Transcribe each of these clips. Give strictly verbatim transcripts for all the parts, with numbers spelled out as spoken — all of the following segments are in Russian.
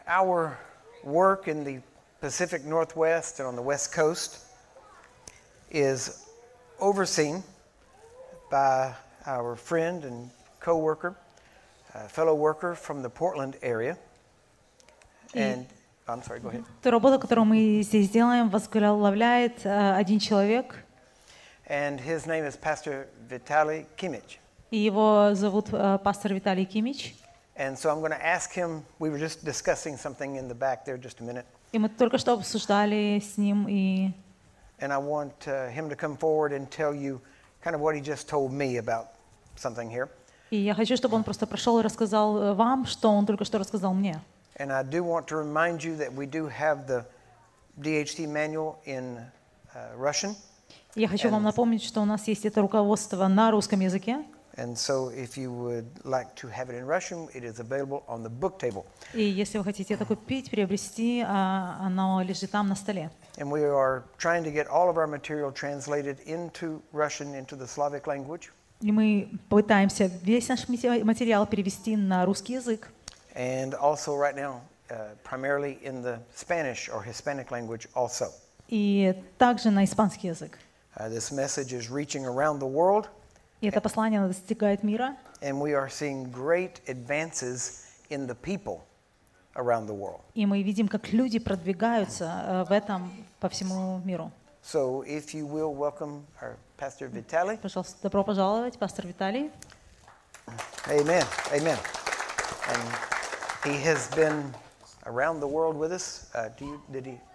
our work in the Pacific Northwest and on the West Coast is overseen by our friend and co-worker, uh, fellow worker from the Portland area. And I'm sorry, go ahead. Ту работу, которую мы здесь делаем, возглавляет один человек. And his name is Pastor Vitaly Kimich. И его зовут пастор Виталий Кимич. And so I'm going to ask him, we were just discussing something in the back there just a minute. И мы только что обсуждали с ним, и And I want uh, him to come forward and tell you kind of what he just told me about something here. И я хочу, чтобы он просто прошел и рассказал вам, что он только что рассказал мне. And I do want to remind you that we do have the ди эйч ти manual in uh, Russian. Я хочу вам напомнить, что у нас есть это руководство на русском языке. And so if you would like to have it in Russian, it is available on the book table. И если вы хотите это купить, приобрести, оно лежит там на столе. And we are trying to get all of our material translated into Russian, into the Slavic language. И мы пытаемся весь наш материал перевести на русский язык. And also right now, uh, primarily in the Spanish or Hispanic language also. И также на испанский язык. Uh, this message is reaching around the world. И это послание достигает мира. And we are seeing great advances in the people around the world. И мы видим, как люди продвигаются в этом по всему миру. So if you will welcome our Pastor Vitaly. Пожалуйста, добро пожаловать, пастор Виталий. Amen. Amen. And he has been around the world with us. Uh, do you, did he?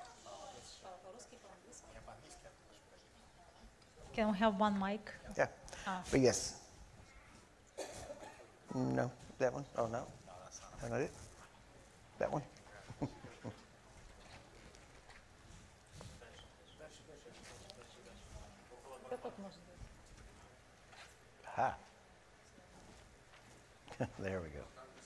Can we have one mic? Yeah. But yes. No, that one? Oh, no. That's not it? That one? Ha. There we go.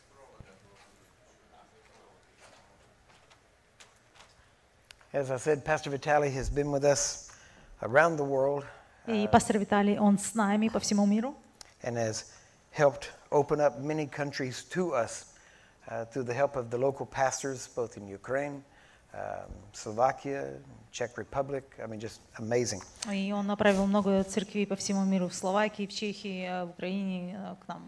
As I said, Pastor Vitaly has been with us around the world. И пастор Виталий, он с нами по всему миру. And has helped open up many countries to us uh, through the help of the local pastors, both in Ukraine, um, Slovakia, Czech Republic. I mean, just amazing. И он направил много церквей по всему миру, в Словакии, в Чехии, в Украине, к нам.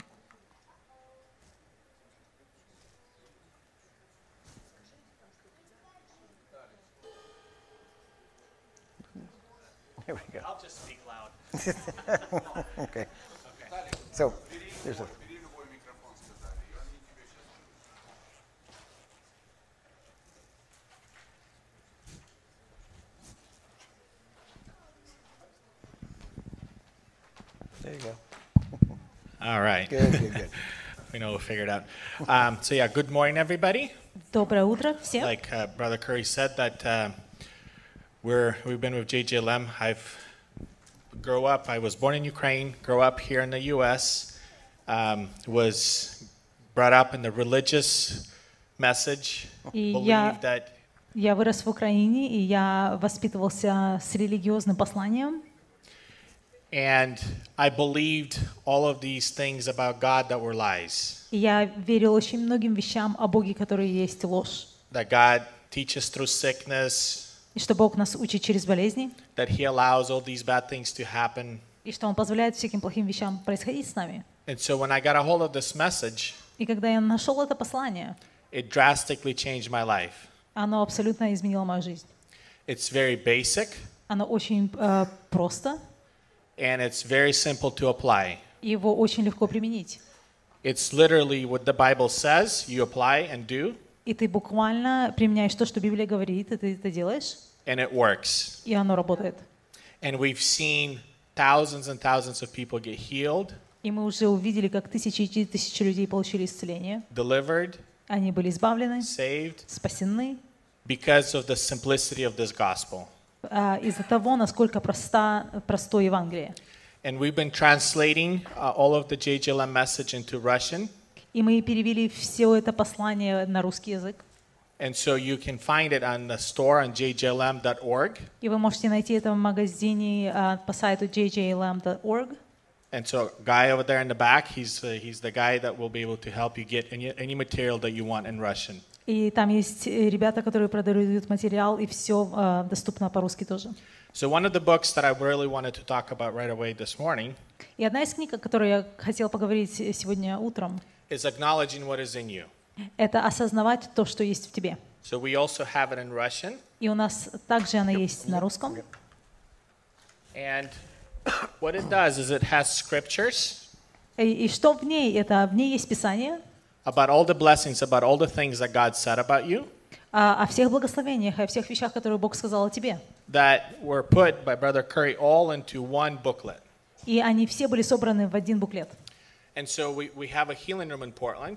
Here we go. I'll just speak loud. Okay. So, there's a. There you go. All right. Good, good, good. We know we'll figure it out. Um, so yeah, good morning, everybody. Доброе утро всем. Like uh, Brother Curry said, that uh, we're we've been with J J L M. I've grow up. I was born in Ukraine. Grew up here in the U S. Um, was brought up in the religious message. И Believed я, that. я вырос в Украине, и я воспитывался с религиозным посланием. And I believed all of these things about God that were lies. И я верил очень многим вещам о Боге, которые есть ложь. That God teaches through sickness. И что Бог нас учит через болезни. That He allows all these bad things to happen. И что Он позволяет всяким плохим вещам происходить с нами. And so when I got a hold of this message, И когда я нашел это послание, it drastically changed my life. оно абсолютно изменило мою жизнь. It's very basic. Оно очень э, просто. And it's very simple to apply. Его очень легко применить. It's literally what the Bible says, you apply and do. И ты буквально применяешь то, что Библия говорит, и ты это делаешь. And it works. И оно работает. And we've seen thousands and thousands of people get healed. И мы уже увидели, как тысячи и тысячи людей получили исцеление. Delivered. Они были избавлены, saved. Спасены. Because of the simplicity of this gospel. Из-за того, насколько проста, простое Евангелие. And we've been translating uh, all of the J J L M message into Russian. И мы перевели все это послание на русский язык. And so you can find it on the store on j j l m dot org. И вы можете найти это в магазине по сайту j j l m dot org. And so, guy over there in the back, he's uh, he's the guy that will be able to help you get any any material that you want in Russian. И там есть э, ребята, которые продают материал, и все э, доступно по-русски тоже. So one of the books that I really wanted to talk about right away this morning И одна из книг, о которой я хотела поговорить сегодня утром, is Acknowledging What Is in You. это осознавать то, что есть в тебе. So we also have it in Russian. И у нас также она есть на русском. And what it does is it has scriptures И, и что в ней? Это в ней есть Писание about all the blessings, about all the things that God said about you о, о всех благословениях, о всех вещах, которые Бог сказал о тебе. that were put by Brother Curry all into one booklet. И они все были собраны в один буклет. And so we, we have a healing room in Portland,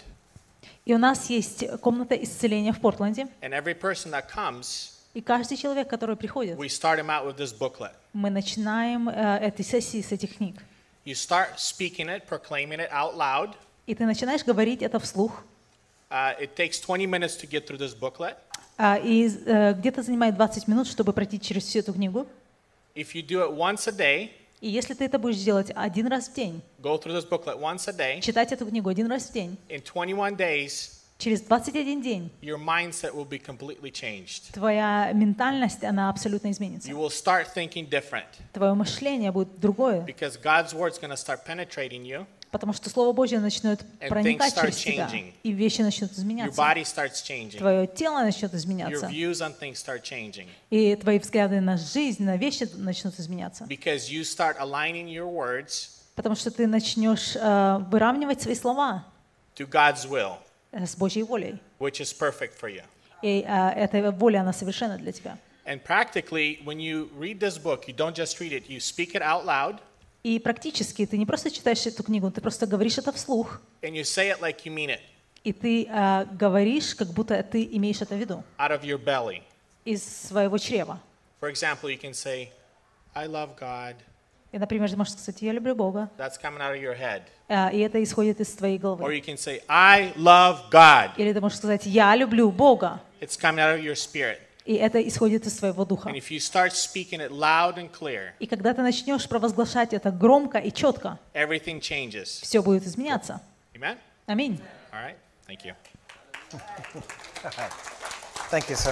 И у нас есть комната исцеления в Портленде. and every person that comes, И каждый человек, который приходит, we start him out with this booklet. мы начинаем э, этой сессии с этих книг. You start speaking it, proclaiming it out loud. И ты начинаешь говорить это вслух. Uh, it takes twenty minutes to get through this booklet. А, и э, где-то занимает двадцать минут, чтобы пройти через всю эту книгу. If you do it once a day, И если ты это будешь делать один раз в день, go through this booklet once a day, читать эту книгу один раз в день, in twenty-one days, через двадцать один день your mindset will be completely changed. твоя ментальность, она абсолютно изменится. You will start thinking different Твое мышление будет другое, because God's word's going to start penetrating you. потому что Слово Божье начнет And проникать things start через тебя, changing. и вещи начнут Your изменяться. body starts changing. Твое тело начнет Your изменяться, views on things start changing и твои взгляды на жизнь, на вещи начнут изменяться. because you start aligning your words Потому что ты начнешь э, выравнивать свои слова to God's will, э, с Божьей волей. which is perfect for you. И э, эта воля, она совершенна для тебя. And practically, when you read this book, you don't just read it, you speak it out loud И практически ты не просто читаешь эту книгу, ты просто говоришь это вслух, and you say it like you mean it и ты э, говоришь, как будто ты имеешь это в виду, out of your belly. из своего чрева. For example, you can say, I love God. И, например, ты можешь сказать: «Я люблю Бога», That's coming out of your head. э, и это исходит из твоей Or головы. you can say, I love God. Или ты можешь сказать: «Я люблю Бога», It's coming out of your spirit. и это исходит из твоего духа. And if you start speaking it loud and clear, И когда ты начнешь провозглашать это громко и четко, everything changes. все будет изменяться. Amen? Аминь. All right. Thank you. Thank you, sir.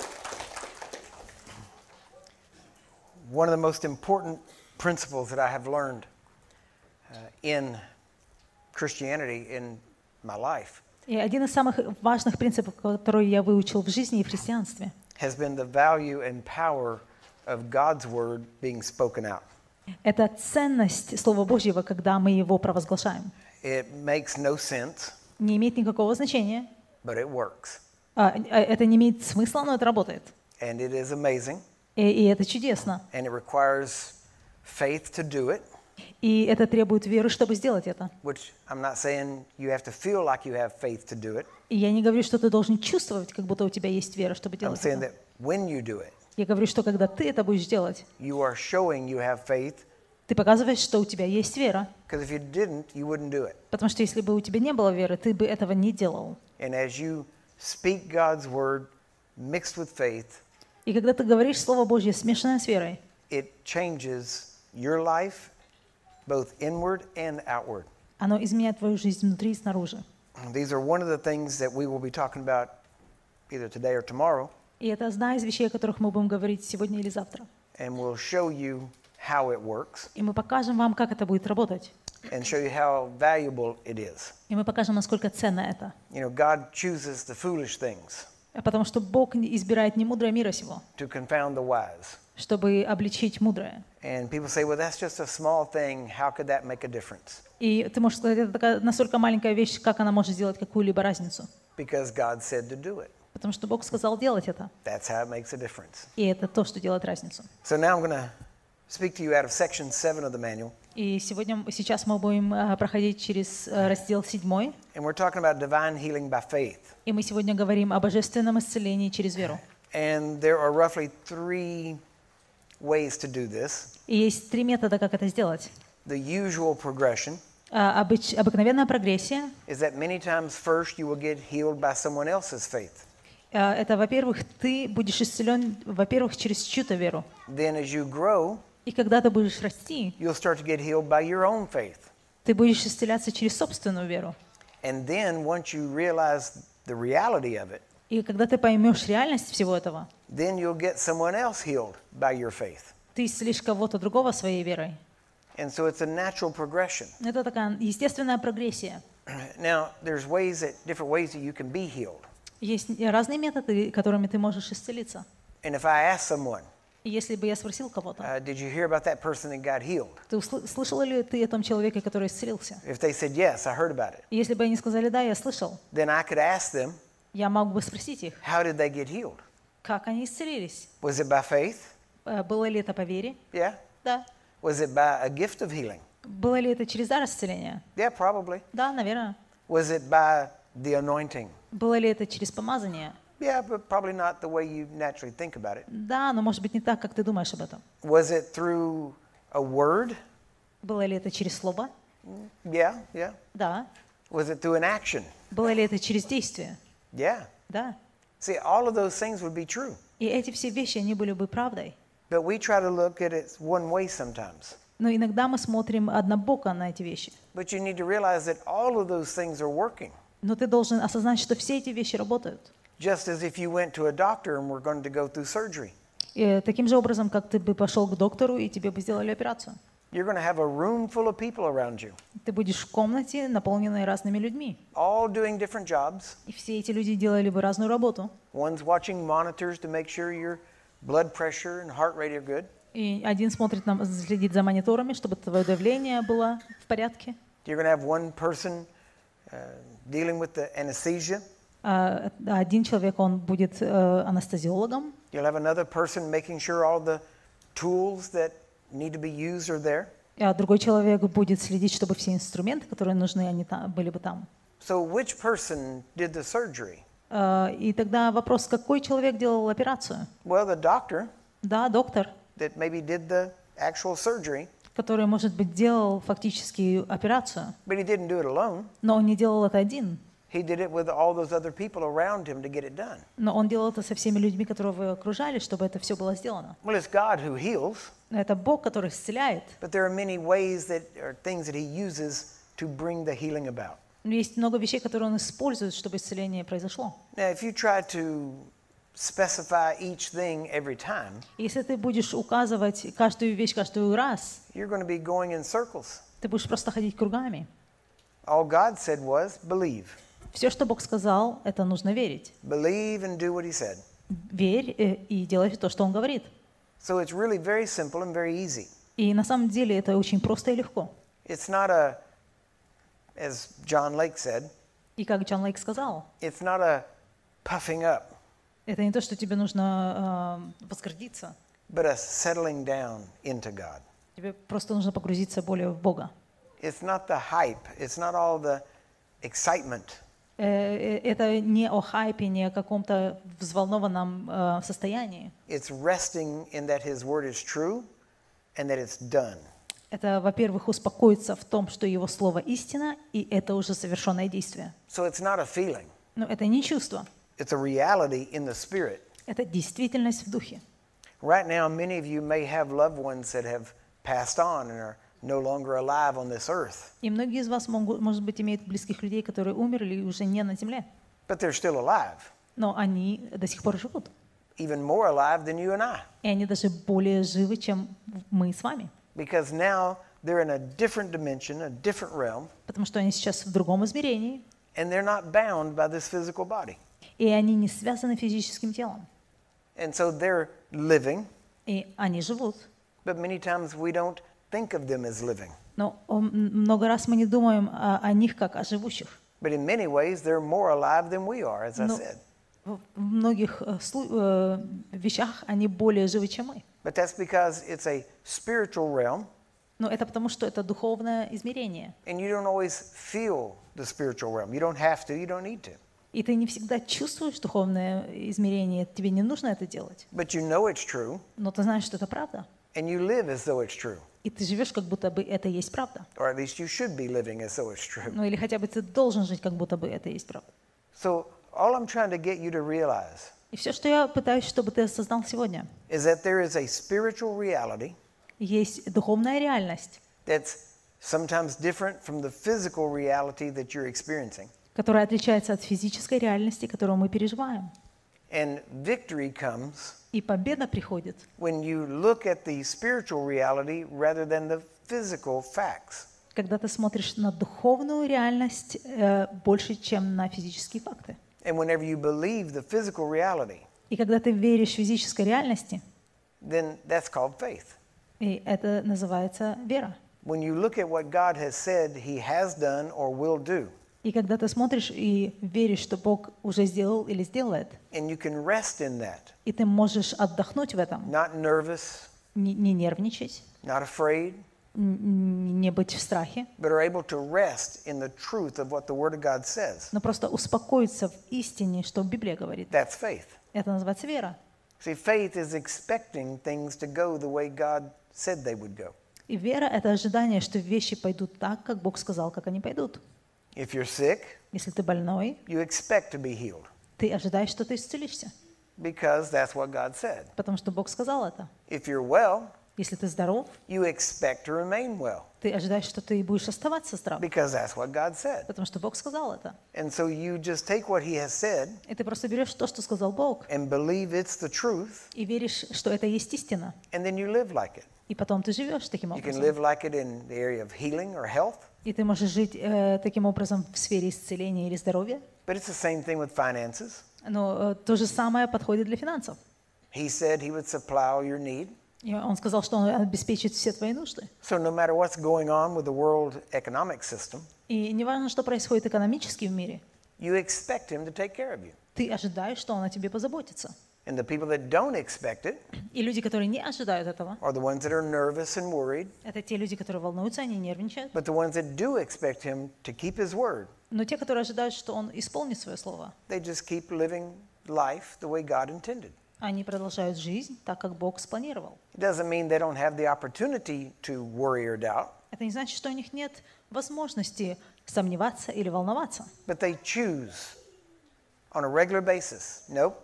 One of the most important principles that I have learned uh, in Christianity in my life И один из самых важных принципов, который я выучил в жизни и в христианстве, has been the value and power of God's word being spoken out. это ценность Слова Божьего, когда мы его провозглашаем. It makes no sense, Не имеет никакого значения, but it works. а, а, это не имеет смысла, но это работает. And it is amazing, И, и это чудесно. and it requires faith to do it, И это требует веры, чтобы сделать это. which I'm not saying you have to feel like you have faith to do it. И я не говорю, что ты должен чувствовать, как будто у тебя есть вера, чтобы I'm делать saying это. that when you do it, Я говорю, что когда ты это будешь делать, you are showing you have faith, ты показываешь, что у тебя есть вера. because if you didn't, you wouldn't do it. Потому что если бы у тебя не было веры, ты бы этого не делал. And as you speak God's word mixed with faith, И когда ты говоришь Слово Божье, смешанное с верой, it changes your life both inward and outward. оно изменяет твою жизнь внутри и снаружи. These are one of the things that we will be talking about either today or tomorrow, И это одна из вещей, о которых мы будем говорить сегодня или завтра. and we'll show you how it works И мы покажем вам, как это будет работать. and show you how valuable it is. И мы покажем, насколько ценно это. You know, God chooses the foolish things Потому что Бог избирает не мудрое мира сего, to confound the wise. чтобы обличить мудрое. And people say, well, that's just a small thing. How could that make a difference? И ты можешь сказать, это такая настолько маленькая вещь, как она может сделать какую-либо разницу. Because God said to do it. Потому что Бог сказал делать это. That's how it makes a difference. И это то, что делает разницу. So now I'm going to speak to you out of section seven of the manual. И сегодня, сейчас мы будем э, проходить через э, раздел седьмой. And we're talking about divine healing by faith. И мы сегодня говорим о божественном исцелении через веру. And there are roughly three ways to do this. И есть три метода, как это сделать. The usual progression А, обыч- обыкновенная прогрессия is that many times first you will get healed by someone else's faith. э, это, во-первых, ты будешь исцелен, во-первых, через чью-то веру. Then as you grow, И когда ты будешь расти, you'll start to get healed by your own faith. ты будешь исцеляться через собственную веру. And then once you realize the reality of it, И когда ты поймешь реальность всего этого, then you'll get someone else healed by your faith. ты исцелишь кого-то другого своей верой. And so it's a natural progression. Это такая естественная прогрессия. Now, there's ways that different ways that you can be healed. Есть разные методы, которыми ты можешь исцелиться. And if I ask someone, И если бы я спросил кого-то, uh, did you hear about that person that got healed? ты усл- слышал ли ты о том человеке, который исцелился? If they said yes, I heard about it, И если бы они сказали, да, я слышал, then I could ask them, я мог бы спросить их, how did they get healed? как они исцелились? Was it by faith? Э, Было ли это по вере? Yeah. Да. Was it by a gift of healing? Было ли это через дар исцеления? Yeah, probably. Да, наверное. Was it by the anointing? Было ли это через помазание? Yeah, but probably not the way you naturally think about it. Да, но может быть не так, как ты думаешь об этом. Was it through a word? Было ли это через слово? Yeah, yeah. Да. Was it through an action? Было ли это через действие? Yeah. Да. See, all of those things would be true. И эти все вещи, они были бы правдой. But we try to look at it one way sometimes. Но иногда мы смотрим однобоко на эти вещи. But you need to realize that all of those things are working. Но ты должен осознать, что все эти вещи работают. Just as if you went to a doctor and were going to go through surgery. И таким же образом, как ты бы пошел к доктору, и тебе бы сделали операцию. You're going to have a room full of people around you, Ты будешь в комнате, наполненной разными людьми. all doing different jobs. И все эти люди делали бы разную работу. One's watching monitors to make sure your blood pressure and heart rate are good. И один смотрит, на, следит за мониторами, чтобы твое давление было в порядке. You're going to have one person uh, dealing with the anesthesia. А один человек, он будет э, анестезиологом. You'll have another person making sure all the tools that need to be used are there. А другой человек будет следить, чтобы все инструменты, которые нужны, они там, были бы там. So which person did the surgery? А, И тогда вопрос, какой человек делал операцию? Well, the doctor Да, доктор, that maybe did the actual surgery, который, может быть, делал фактически операцию, but he didn't do it alone. но он не делал это один. He did it with all those other people around him to get it done. Но он делал это со всеми людьми, которые его окружали, чтобы это все было сделано. Well, it's God who heals, Это Бог, который исцеляет. but there are many ways that are things that he uses to bring the healing about. Но есть много вещей, которые он использует, чтобы исцеление произошло. Now, if you try to specify each thing every time, Если ты будешь указывать каждую вещь каждый раз, you're going to be going in circles. ты будешь просто ходить кругами. All God said was believe. Все, что Бог сказал, это нужно верить. Believe and do what he said. Верь э, и делай то, что Он говорит. So it's really very simple and very easy. И на самом деле это очень просто и легко. It's not a, as John Lake said, И как Джон Лейк сказал, it's not a puffing up, это не то, что тебе нужно э, возгордиться. but a settling down into God. Тебе просто нужно погрузиться более в Бога. It's not the hype. It's not all the excitement. Э, э, Это не о хайпе, не о каком-то взволнованном э, состоянии. It's resting in that his word is true and that it's done. Это, во-первых, успокоиться в том, что Его Слово истина, и это уже совершенное действие. So it's not a feeling. Но это не чувство, It's a reality in the spirit. это действительность в духе. Right now, many of you may have loved ones that have passed on and are no longer alive on this earth, И многие из вас, могут, может быть, имеют близких людей, которые умерли и уже не на земле, but they're still alive, но они до сих пор живут. even more alive than you and I, И они даже более живы, чем мы с вами, because now they're in a different dimension, a different realm, потому что они сейчас в другом измерении, and they're not bound by this physical body. и они не связаны физическим телом. And so they're living, И они живут. but many times we don't think of them as living. Но м, много раз мы не думаем о, о них как о живущих. But in many ways, they're more alive than we are, as I Но said. в в многих э, слу- э, вещах они более живы, чем мы. But that's because it's a spiritual realm, Но это потому, что это духовное измерение. and you don't always feel the spiritual realm. You don't have to, you don't need to. И ты не всегда чувствуешь духовное измерение, тебе не нужно это делать. But you know it's true, Но ты знаешь, что это правда. and you live as though it's true. И ты живешь, как будто бы это есть правда. Or at least you should be living as though it's true. Ну или хотя бы ты должен жить, как будто бы это есть правда. So all I'm trying to get you to realize И все, что я пытаюсь, чтобы ты осознал сегодня, is that there is a spiritual reality, Есть духовная реальность, that's sometimes different from the physical reality that you're experiencing. которая отличается от физической реальности, которую мы переживаем. And victory comes И победа приходит, when you look at the spiritual reality rather than the physical facts. когда ты смотришь на духовную реальность э, больше, чем на физические факты. And whenever you believe the physical reality, И когда ты веришь физической реальности, then that's called faith. и это называется вера. When you look at what God has said he has done or will do, И когда ты смотришь и веришь, что Бог уже сделал или сделает, and you can rest in that, и ты можешь отдохнуть в этом, not nervous, не, не нервничать, not afraid, н- не быть в страхе, but are able to rest in the truth of what the Word of God says, но просто успокоиться в истине, что Библия говорит. that's faith. Это называется вера. See, faith is expecting things to go the way God said they would go. И вера — это ожидание, что вещи пойдут так, как Бог сказал, как они пойдут. If you're sick, Если ты больной, you expect to be healed ты ожидаешь, что ты исцелишься, because that's what God said. потому что Бог сказал это. If you're well, Если ты здоров, you expect to remain well ты ожидаешь, что ты будешь оставаться здоров, because that's what God said. потому что Бог сказал это. And so you just take what He has said И ты просто берешь то, что сказал Бог, and believe it's the truth, и веришь, что это есть истина. and then you live like it. И потом ты живешь таким You can образом. live like it in the area of healing or health, И ты можешь жить э, таким образом в сфере исцеления или здоровья. but it's the same thing with finances. Но э, то же самое подходит для финансов. He said He would supply all your need. И он сказал, что он обеспечит все твои нужды. So no matter what's going on with the world economic system, И неважно, что происходит экономически в мире, you expect Him to take care of you. ты ожидаешь, что он о тебе позаботится. And the people that don't expect it И люди, которые не ожидают этого, are the ones that are nervous and worried, это те люди, которые волнуются, они нервничают. but the ones that do expect Him to keep His word, Но те, которые ожидают, что он исполнит свое слово, they just keep living life the way God intended. они продолжают жизнь так, как Бог спланировал. It doesn't mean they don't have the opportunity to worry or doubt, Это не значит, что у них нет возможности сомневаться или волноваться. but they choose on a regular basis. Nope,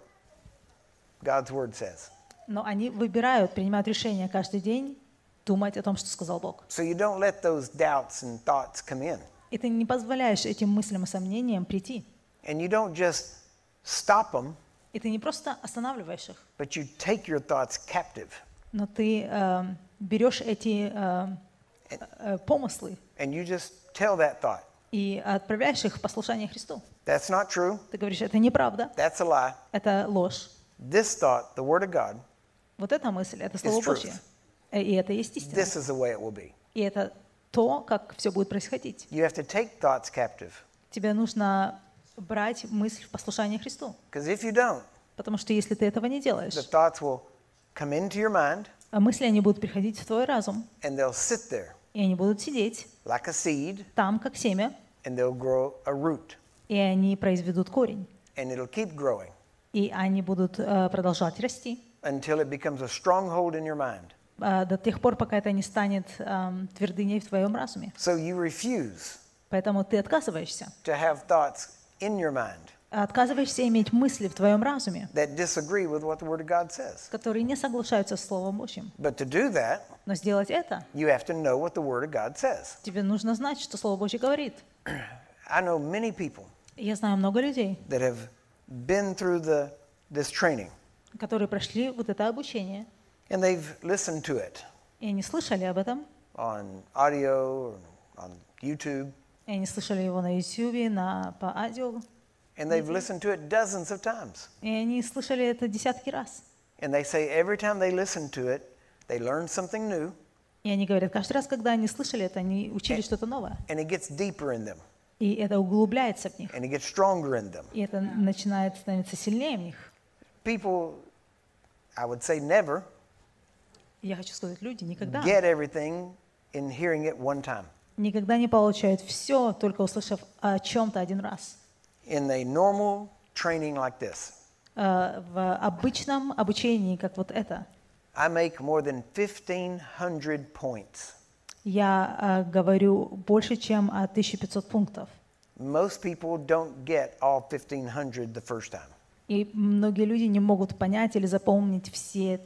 God's word says. Но они выбирают, принимают решение каждый день думать о том, что сказал Бог. So you don't let those doubts and thoughts come in. И ты не позволяешь этим мыслям и сомнениям прийти. And you don't just stop them, И ты не просто останавливаешь их, but you take your thoughts captive но ты э, берешь эти э, э, помыслы and you just tell that thought, и отправляешь их в послушание Христу. that's not true, Ты говоришь, это неправда, that's a lie. это ложь. This thought, the word of God, Вот эта мысль, это Слово It's truth. Божье. Э, И это есть истина. this is the way it will be. И это то, как все будет происходить. You have to take thoughts captive, Тебе нужно брать мысль в послушание Христу. because if you don't, Потому что если ты этого не the делаешь, thoughts will come into your mind а мысли, они будут приходить в твой разум, and they'll sit there и они будут сидеть like a seed там, как семя, and they'll grow a root и они произведут корень, and it'll keep growing и они будут э, продолжать расти until it becomes a stronghold in your mind. э, до тех пор, пока это не станет эм, твердыней в твоем разуме. So you refuse Поэтому ты отказываешься. to have thoughts in your mind Отказываешься иметь мысли в твоем разуме, that disagree with what the Word of God says. которые не соглашаются с Словом Божьим. But to do that, Но сделать это, you have to know what the Word of God says. тебе нужно знать, что Слово Божье говорит. I know many people Я знаю много людей, that have been through the, this training, которые прошли вот это обучение, and they've listened to it и они слышали об этом, on audio or on YouTube, и они слышали его на YouTube, на, по аудио, and they've listened to it dozens of times. и они слышали это десятки раз. And they say every time they listen to it, they learn something new, И они говорят, каждый раз, когда они слышали это, они учили что-то новое. and it gets deeper in them, И это углубляется в них. and it gets stronger in them. И это начинает становиться сильнее в них. People, I would say never, И я хочу сказать, люди никогда, get everything in hearing it one time. никогда не получают все, только услышав о чем-то один раз. In a normal training like this, Э, В обычном обучении, как вот это, I make more than fifteen hundred points. я э, говорю больше, чем о тысяче пятьсот пунктов. Most people don't get all fifteen hundred the first time. И многие люди не могут понять или запомнить все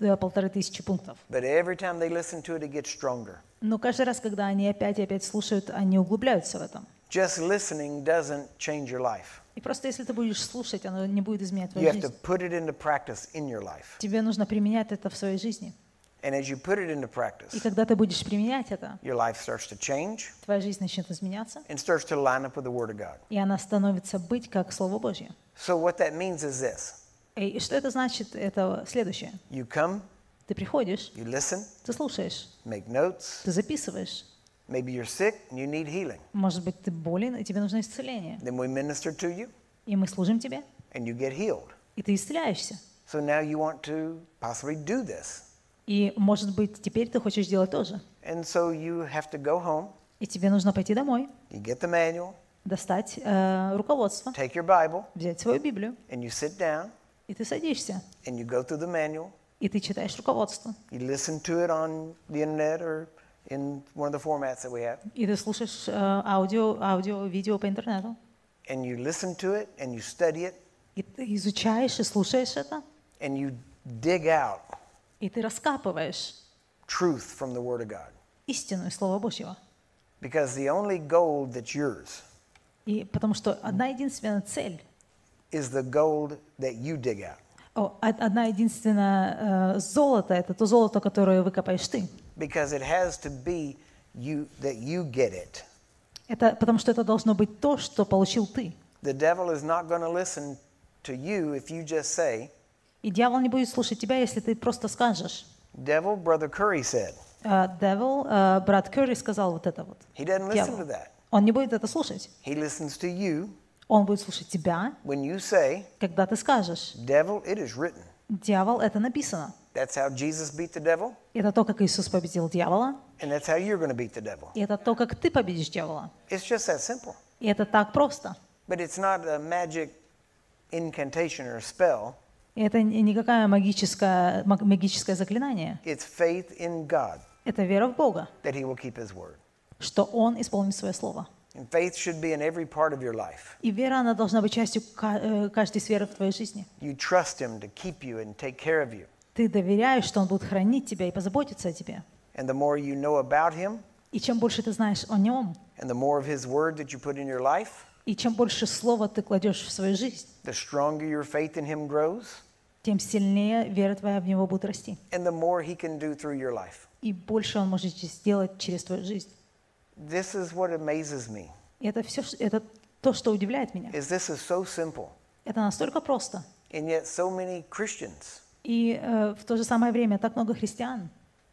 э, полторы тысячи пунктов. But every time they listen to it, it gets stronger. Но каждый раз, когда они опять и опять слушают, они углубляются в этом. Just listening doesn't change your life. И просто если ты будешь слушать, оно не будет изменять You твою have to жизнь. put it into practice in your life. Тебе нужно применять это в своей жизни. And as you put it into И practice, когда ты будешь применять это, your life starts to change твоя жизнь начнет изменяться, and starts to line up with the Word of God. и она становится быть как Слово Божье. So what that means is this. И что это значит? Это следующее. You come, Ты приходишь, you listen, ты слушаешь, make notes. ты записываешь. Maybe you're sick and you need healing. Может быть, ты болен, и тебе нужно исцеление. Then we minister to you И мы служим тебе, and you get healed. и ты исцеляешься. So now you want to possibly do this. И, может быть, теперь ты хочешь делать то же. And so you have to go home, И тебе нужно пойти домой, you get the manual, достать э, руководство, take your Bible, взять свою Библию, and you sit down и ты садишься, and you go through the manual. и ты читаешь руководство. You listen to it on the internet or in one of the formats that we have. И ты слушаешь э, аудио, аудио, видео по интернету. And you listen to it and you study it И ты изучаешь и слушаешь это, and you dig out и ты раскапываешь truth from the Word of God. истину из Слова Божьего. Because the only gold that's yours И потому что одна единственная цель, is the gold that you dig out. о, од- одна единственная э, золото, это то золото, которое выкопаешь ты. Because it has to be you that you get it. Это потому что это должно быть то, что получил ты. The devil is not going to listen to you if you just say, И дьявол не будет слушать тебя, если ты просто скажешь. devil, Brother Curry said. Э, Devil, э, брат Кюри сказал вот это вот. He doesn't listen Дьявол. to that. Он не будет это слушать. He listens to you Он будет слушать тебя, when you say, когда ты скажешь. devil, it is written. Дьявол, это написано. That's how Jesus beat the devil, Это то, как Иисус победил дьявола, and that's how you're going to beat the devil. и это то, как ты победишь дьявола. It's just that simple. И это так просто. But it's not a magic incantation or a spell. И это не- никакое магическое, маг- магическое заклинание. It's faith in God Это вера в Бога, that He will keep His word. что Он исполнит свое слово. And faith should be in every part of your life. И вера, она должна быть частью ка- э, каждой сферы в твоей жизни. You trust Him to keep you and take care of you. Ты доверяешь, что Он будет хранить тебя и позаботиться о тебе. And the more you know about Him, И чем больше ты знаешь о Нем, and the more of His word that you put in your life, и чем больше слова ты кладешь в свою жизнь, the stronger your faith in Him grows, тем сильнее вера твоя в Него будет расти. and the more He can do through your life. И больше Он может сделать через твою жизнь. This is what amazes me, И это все, это то, что удивляет меня. is this is so simple, Это настолько просто. and yet so many Christians И э, в то же самое время так много христиан,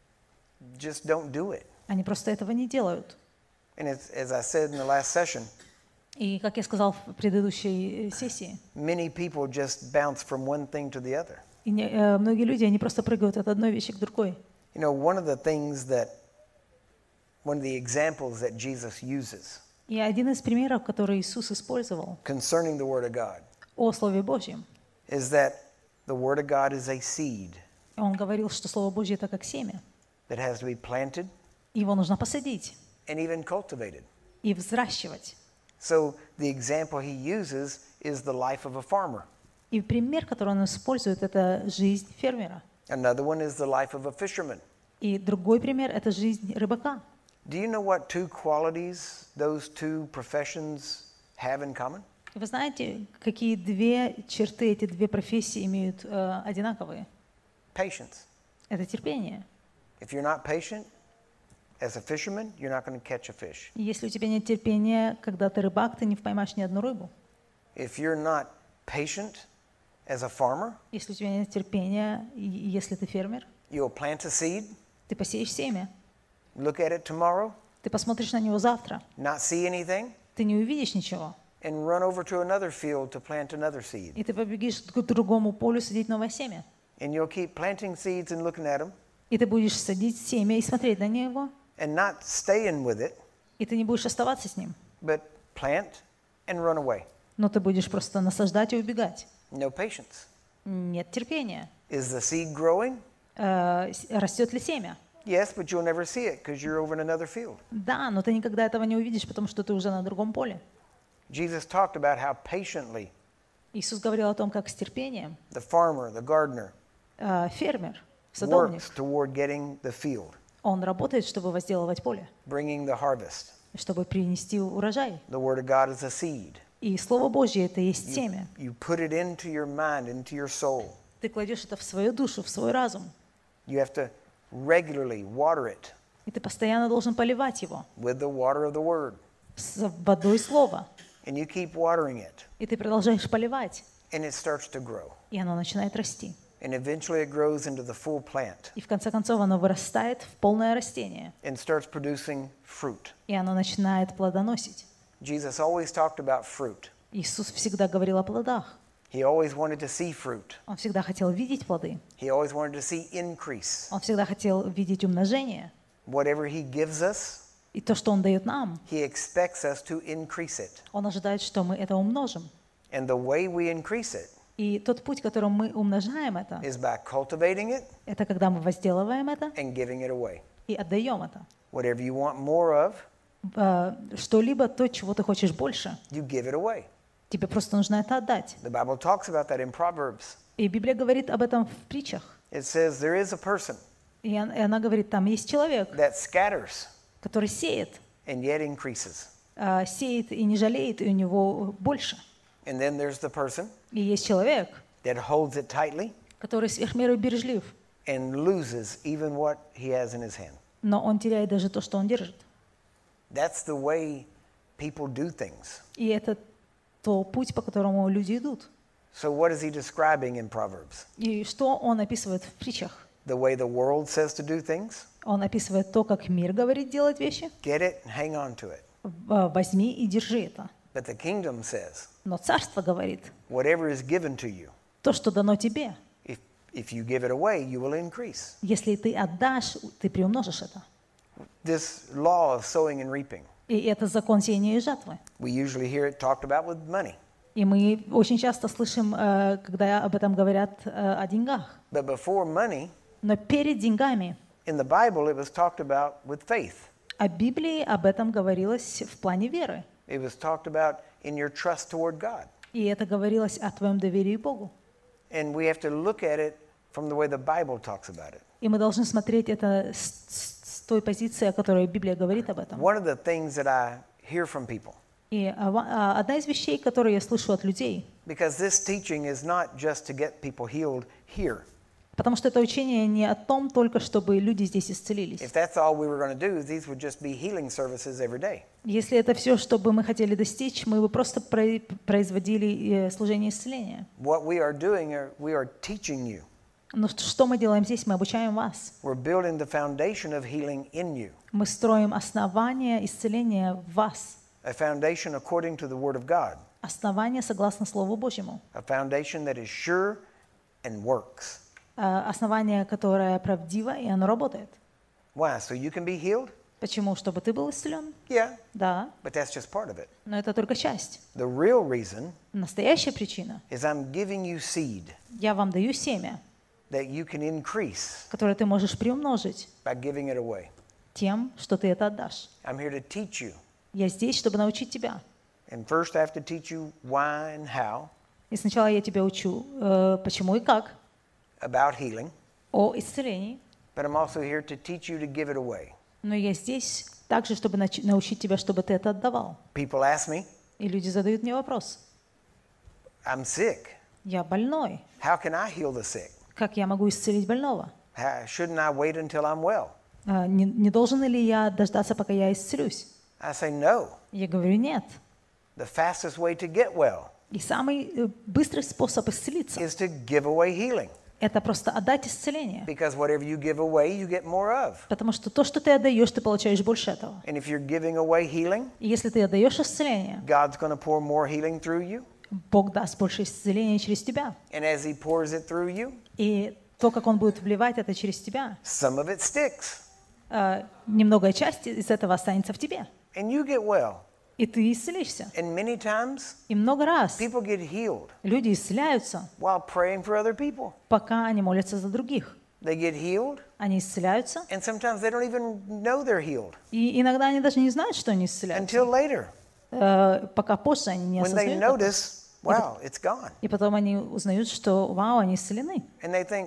just don't do it. они просто этого не делают. And it's, as I said in the last session, И, как я сказал в предыдущей э, сессии, many people just bounce from one thing to the other. и не- э, многие люди, они просто прыгают от одной вещи к другой. You know, one of the things that, one of the examples that Jesus uses И один из примеров, который Иисус использовал concerning the Word of God о Слове Божьем, is that the Word of God is a seed он говорил, что Слово Божье это как семя. that has to be planted Его нужно посадить and even cultivated. и взращивать. So the example he uses is the life of a farmer. И пример, который он использует, это жизнь фермера. Another one is the life of a fisherman. И другой пример – это жизнь рыбака. Do you know what two qualities those two professions have in common? И вы знаете, какие две черты эти две профессии имеют э, одинаковые? Patience. Это терпение. If you're not patient as a fisherman, you're not going to catch a fish. И если у тебя нет терпения, когда ты рыбак, ты не поймаешь ни одну рыбу. If you're not patient as a farmer, Если у тебя нет терпения, и и если ты фермер, you'll plant a seed, ты посеешь семя, look at it tomorrow, ты посмотришь на него завтра, not see anything, ты не увидишь ничего, and run over to another field to plant another seed. и ты побегишь к другому полю садить новое семя. And you'll keep planting seeds and looking at them И ты будешь садить семя и смотреть на него, and not staying with it, и ты не будешь оставаться с ним, but plant and run away. но ты будешь просто насаждать и убегать. No patience. Нет терпения. Is the seed growing? Э, с- Растет ли семя? Yes, but you'll never see it because you're over in another field. Да, но ты никогда этого не увидишь, потому что ты уже на другом поле. Jesus talked about how patiently Иисус говорил о том, как с терпением the farmer, the gardener, э, фермер, садовник. works toward getting the field, Он работает, чтобы возделывать поле, bringing the harvest. чтобы принести урожай. The Word of God is a seed. И Слово Божье — это и есть You, семя. you put it into your mind, into your soul. Ты кладешь это в свою душу, в свой разум. You have to regularly water it И ты постоянно должен поливать его with the water of the Word. с водой Слова. And you keep watering it, И ты продолжаешь поливать, and it starts to grow. и оно начинает расти. And eventually it grows into the full plant И в конце концов оно вырастает в полное растение, and starts producing fruit. и оно начинает плодоносить. Jesus always talked about fruit. Иисус всегда говорил о плодах. He always wanted to see fruit. Он всегда хотел видеть плоды. He always wanted to see increase. Он всегда хотел видеть умножение. Whatever He gives us, И то, что Он дает нам, He expects us to increase it. Он ожидает, что мы это умножим. And the way we increase it И тот путь, которым мы умножаем это, is by cultivating it это когда мы возделываем это and giving it away. и отдаем это. Whatever you want more of, Э, Что-либо, то, чего ты хочешь больше, you give it away. тебе просто нужно это отдать. The Bible talks about that in Proverbs. И Библия говорит об этом в притчах. It says there is a person И он- и она говорит, там есть человек, that scatters который сеет, and yet increases. э, сеет и не жалеет, и у него больше. And then there's the person И есть человек, that holds it tightly который сверх меры бережлив, and loses even what he has in his hand. но он теряет даже то, что он держит. That's the way people do things. И это то путь, по которому люди идут. So what is he describing in Proverbs? И что он описывает в притчах? The way the world says to do things? Он описывает то, как мир говорит делать вещи. Get it and hang on to it. В- Возьми и держи это. But the kingdom says, Но царство говорит, whatever is given to you, то, что дано тебе, if, if you give it away, you will increase. если ты отдашь, ты приумножишь это. This law of sowing and reaping, И это закон сеяния и жатвы. we usually hear it talked about with money. И мы очень часто слышим, э, когда об этом говорят э, о деньгах. But before money, Но перед деньгами in the Bible, it was talked about with faith. о Библии об этом говорилось в плане веры. It was talked about in your trust toward God. И это говорилось о твоем доверии Богу. And we have to look at it from the way the Bible talks about it. И мы должны смотреть это с, с- с той позиции, о которой Библия говорит об этом. One of the things that I hear from people, И а, ва- а, одна из вещей, которые я слышу от людей, because this teaching is not just to get people healed here. потому что это учение не о том только, чтобы люди здесь исцелились. If that's all we were going to do, these would just be healing services every day. Если это все, что бы мы хотели достичь, мы бы просто про- производили э, служение исцеления. What we are doing, are, we are teaching you. Но ш- что мы делаем здесь? Мы обучаем вас. We're building the foundation of healing in you, Мы строим основание исцеления в вас. a foundation according to the Word of God, Основание согласно Слову Божьему. a foundation that is sure and works. Э, Основание, которое правдиво, и оно работает. Why? So you can be healed? Почему? Чтобы ты был исцелен? Yeah, Да, but that's just part of it. но это только часть. The real reason Настоящая причина. is I'm giving you seed Я вам даю семя, that you can increase которое ты можешь приумножить by giving it away. тем, что ты это отдашь. I'm here to teach you. Я здесь, чтобы научить тебя. And first I have to teach you why and how И сначала я тебя учу, э, почему и как, about healing, о исцелении. but I'm also here to teach you to give it away. Но я здесь также, чтобы нач- научить тебя, чтобы ты это отдавал. People ask me, И люди задают мне вопрос. I'm sick. Я больной. How can I heal the sick? Как я могу исцелить больного? How, shouldn't I wait until I'm well? А, Не, не должен ли я дождаться, пока я исцелюсь? I say no. Я говорю, нет. The fastest way to get well И самый э, быстрый способ исцелиться is to give away healing. – это просто отдать исцеление. Because whatever you give away, you get more of. Потому что то, что ты отдаешь, ты получаешь больше этого. And if you're giving away healing, И если ты отдаешь исцеление, God's going to pour more healing through you. Бог даст больше исцеления через тебя. And as He pours it through you, И то, как Он будет вливать это через тебя, some of it sticks. э, немногое часть из этого останется в тебе. And you get well. И ты исцелишься. And many times, И много раз people get healed люди исцеляются, while praying for other people. пока они молятся за других. They get healed, Они исцеляются, and sometimes they don't even know they're healed и иногда они даже не знают, что они исцеляются, until later, э, пока позже они не when they осознают это. notice, wow, it's gone. И потом они узнают, что, вау, они исцелены. And they think,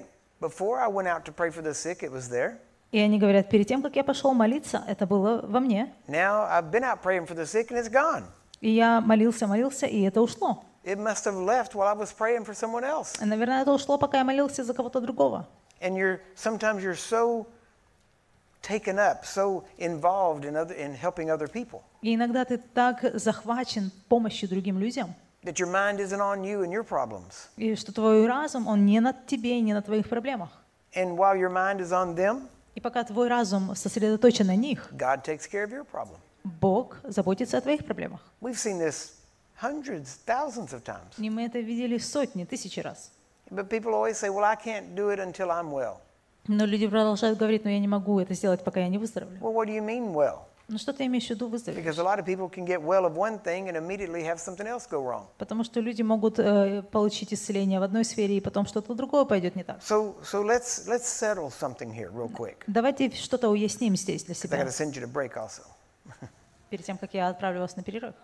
before I went out to pray for the sick, it was there. И они говорят, перед тем, как я пошел молиться, это было во мне. Now I've been out praying for the sick and it's gone. И я молился, молился, и это ушло. It must have left while I was praying for someone else. И, наверное, это ушло, пока я молился за кого-то другого. And you're sometimes you're so taken up, so involved in other in helping other people И иногда ты так захвачен помощью другим людям, that your mind isn't on you and your problems. и что твой разум, он не над тебе и не на твоих проблемах. And while your mind is on them, И пока твой разум сосредоточен на них, God takes care of your problem. Бог заботится о твоих проблемах. We've seen this hundreds, thousands of times. И мы это видели сотни, тысячи раз. But people always say, well, I can't do it until I'm well. Но люди продолжают говорить, но я не могу это сделать, пока я не выздоровлю. Well, what do you mean well? Ну что ты имеешь в виду выздоровлю? Because a lot of people can get well of one thing and immediately have something else go wrong. Потому что люди могут э, получить исцеление в одной сфере, и потом что-то другое пойдет не так. So, so let's let's settle something here real quick. Давайте что-то уясним здесь для I got to себя, send you to break also. перед тем, как я отправлю вас на перерыв.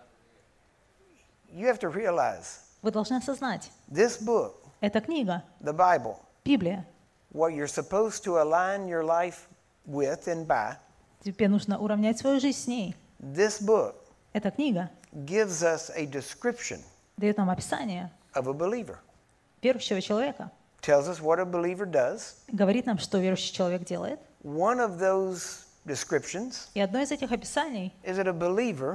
You have to realize Вы должны осознать, this book, эта книга, the Bible, Библия, what you're supposed to align your life with and by, тебе нужно уравнять свою жизнь с ней. this book Эта книга gives us a description дает нам описание of a believer. верующего человека, Tells us what a believer does. говорит нам, что верующий человек делает. One of those descriptions И одно из этих описаний is that a believer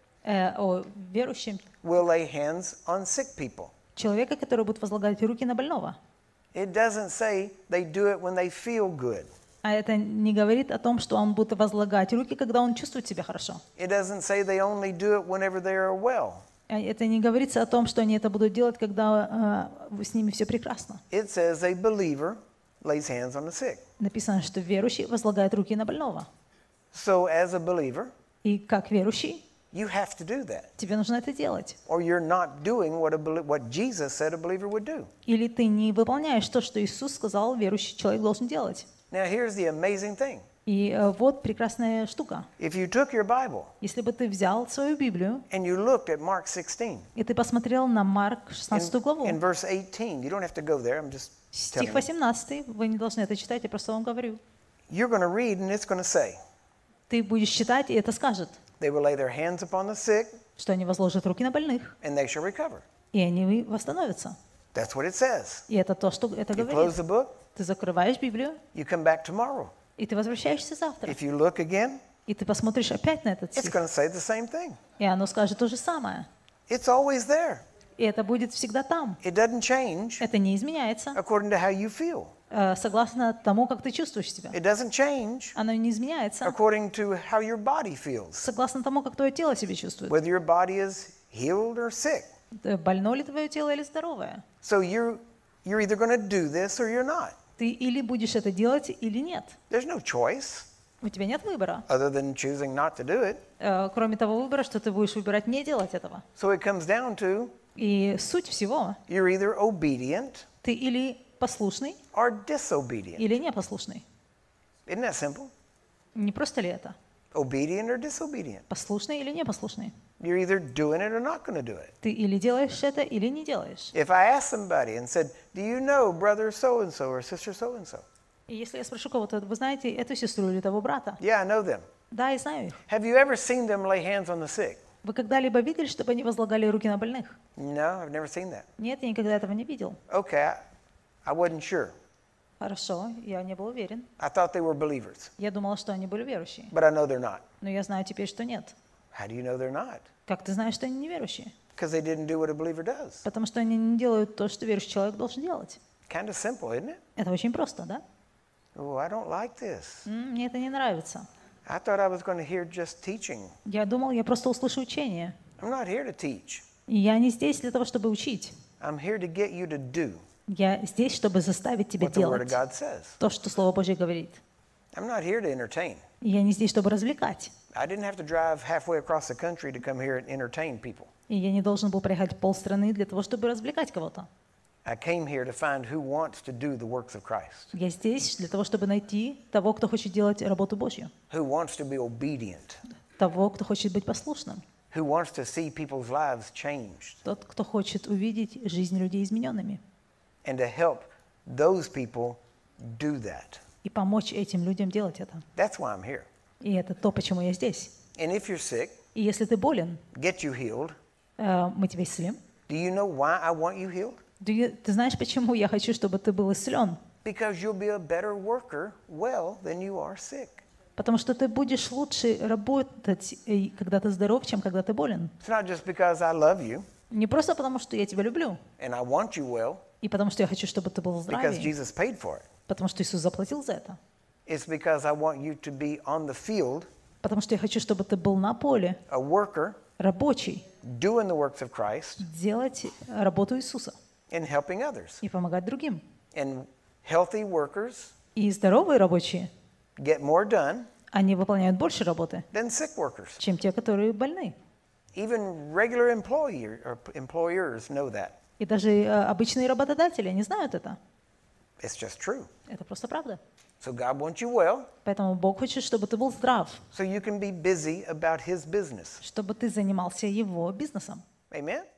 э, о верующем will lay hands on sick people. человека, который будет возлагать руки на больного. It doesn't say they do it when they feel good. А это не говорит о том, что он будет возлагать руки, когда он чувствует себя хорошо. It doesn't say they only do it whenever they are well. А это не говорится о том, что они это будут делать, когда э, с ними все прекрасно. It says a believer lays hands on the sick. Написано, что верующий возлагает руки на больного. So as a believer, И как верующий, you have to do that. тебе нужно это делать. Or you're not doing what, a, belie- what Jesus said a believer would do. Или ты не выполняешь то, что Иисус сказал, верующий человек должен делать. Now here's the amazing thing. И э, вот прекрасная штука. If you took your Bible Если бы ты взял свою Библию, and you looked at Mark sixteen, и ты посмотрел на Марк in, шестнадцатую главу, in verse eighteen, you don't have to go there, I'm just стих telling you. восемнадцатый, вы не должны это читать, я просто вам говорю. You're going to read and it's going to say, Ты будешь читать, и это скажет, they will lay their hands upon the sick что они возложат руки на больных, and they shall recover. и они восстановятся. That's what it says. И это то, что это You говорит. close the book, Ты закрываешь Библию, you come back tomorrow. и ты возвращаешься завтра. If you look again, И ты посмотришь опять на этот it's стих, going to say the same thing. и оно скажет то же самое. It's always there. И это будет всегда там. It doesn't change Это не изменяется, according to how you feel. э, согласно тому, как ты чувствуешь себя. It doesn't change Оно не изменяется, according to how your body feels, согласно тому, как твое тело себя чувствует. whether your body is healed or sick. Э, Больно ли твое тело или здоровое? So you're, you're either going to do this or you're not. Ты или будешь это делать, или нет. There's no choice У тебя нет выбора, other than choosing not to do it. э, кроме того выбора, что ты будешь выбирать не делать этого. So it comes down to И суть всего, you're either obedient ты или послушный, or disobedient. или непослушный. Isn't that simple? Не просто ли это? Obedient or disobedient. Послушный или непослушный? You're either doing it or not going to do it. Ты или делаешь это, или не делаешь. If I asked somebody and said, do you know brother so-and-so or sister so-and-so? И если я спрошу кого-то, вы знаете эту сестру или того брата? Yeah, I know them. Да, я знаю их. Have you ever seen them lay hands on the sick? Вы когда-либо видели, чтобы они возлагали руки на больных? No, I've never seen that. Нет, я никогда этого не видел. Okay, I, I wasn't sure. Хорошо, я не был уверен. I thought they were believers, Я думала, что они были верующие. but I know they're not. Но я знаю теперь, что нет. How do you know they're not? Как ты знаешь, что они не верующие? Because they didn't do what a believer does. Потому что они не делают то, что верующий человек должен делать. Kind of simple, isn't it? Это очень просто, да? Oh, I don't like this. М, Мне это не нравится. I thought I was going to hear just teaching. Я думал, я просто услышу учение. I'm not here to teach. И я не здесь для того, чтобы учить. I'm here to get you to do Я здесь, чтобы заставить тебя what the Word of делать God says. то, что Слово Божье говорит. I'm not here to entertain. И я не здесь, чтобы развлекать. I didn't have to drive halfway across the country to come here and entertain people. И я не должен был проехать полстраны для того, чтобы развлекать кого-то. I came here to find who wants to do the works of Christ, Я здесь для того, чтобы найти того, кто хочет делать работу Божью, who wants to be obedient, того, кто хочет быть послушным, who wants to see people's lives changed, тот, кто хочет увидеть жизнь людей измененными, and to help those people do that. и помочь этим людям делать это. That's why I'm here. И это то, почему я здесь. And if you're sick, И если ты болен, get you healed. э, мы тебя исцелим. Do you know why I want you healed? Do you- Ты знаешь, почему я хочу, чтобы ты был исцелен? Because you'll be a better worker well than you are sick. Потому что ты будешь лучше работать, э, когда ты здоров, чем когда ты болен. It's not just because I love you Не просто потому, что я тебя люблю, and I want you well, и потому что я хочу, чтобы ты был because здравый, Jesus paid for it. потому что Иисус заплатил за это. It's because I want you to be on the field, Потому что я хочу, чтобы ты был на поле, a worker, рабочий, doing the works of Christ делать работу Иисуса and helping others. и помогать другим. And healthy workers И здоровые рабочие, get more done они выполняют больше работы, than sick workers. чем те, которые больны. Even regular employer, or employers know that. И даже э, обычные работодатели, они знают это. It's just true. Это просто правда. So God wants you well Поэтому Бог хочет, чтобы ты был здрав, so you can be busy about his business. чтобы ты занимался Его бизнесом. Amen?